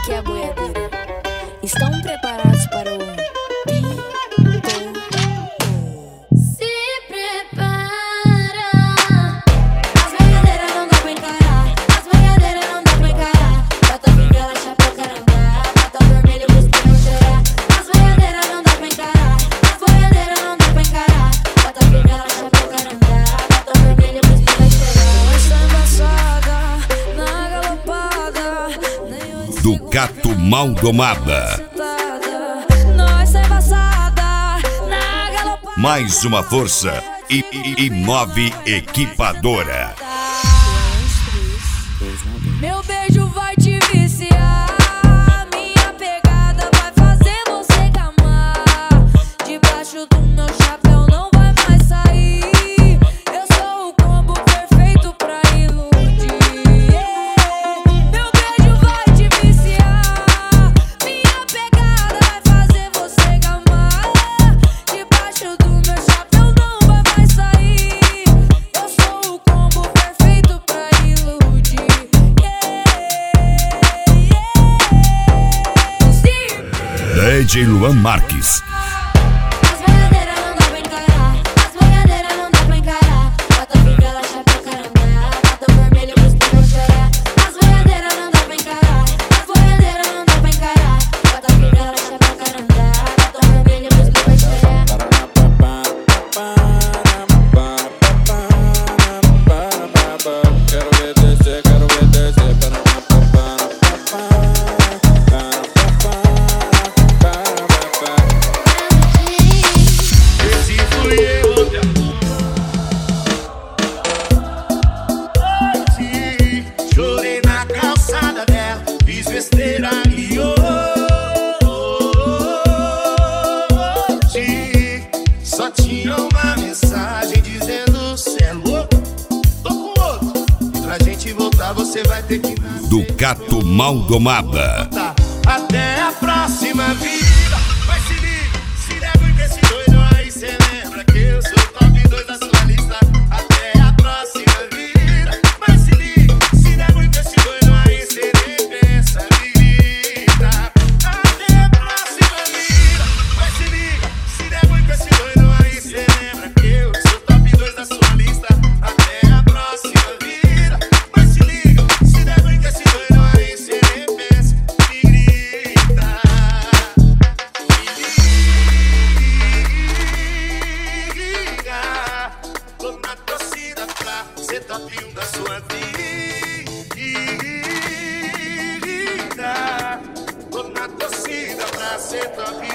aqui é a boiadeira. Estão preparados para o pipoco? Se prepara. As boiadeiras não dá pra encarar. As boiadeiras não dá pra encarar. Bota bengala, chapéu, carangá. Bota vermelho, busca não chorar. As boiadeiras não dá pra encarar. As boiadeiras não dá pra encarar. Bota bengala, chapéu, carangá. Bota vermelho, busca não chorar. Essa embaçada na galopada. Do Gato Maldomada. Mais uma força e Move Equipadora. Meu beijo vai te viciar. Minha pegada vai fazer você gamar. Debaixo do meu chapéu não vai mais sair. Eu sou o combo perfeito pra iludir. Meu beijo vai te viciar. Minha pegada vai fazer você gamar. Debaixo do meu chapéu não vai mais sair. Eu sou o combo perfeito pra iludir. DJ Luan Marques. As boiadeiras não dá pra encarar. As boiadeiras não dá pra encarar. Bota bengala, chapéu, carangá. Bota vermelho, busca não chorar. As boiadeiras não dá pra encarar. As boiadeiras não dá pra encarar. Bota bengala, chapéu, carangá. Bota vermelho, busca não chorar. Quero ver descer, quero ver descer. Esse fui eu ontem. Chorei na calçada dela, fiz besteira e hoje só tinha uma mensagem dizendo: cê é louco, tô com outro. E pra gente voltar você vai ter que nascer. Do Gato Maldomada. Até a próxima vida. Vai se liga, se der muito esse doido aí, cê lembra que eu sou top 2 da sua lista. Até a próxima vida. Vai se liga, se der muito esse doido aí, cê nem pensa, me grita. Até a próxima vida. Vai se liga, se der muito esse doido aí, cê lembra que eu sou top 2 da sua lista. Até a próxima vida. Vai se liga, se der muito esse doido aí, cê nem pensa, me grita. Tô na torcida pra ser top 1 da sua vida. Tô na torcida pra ser top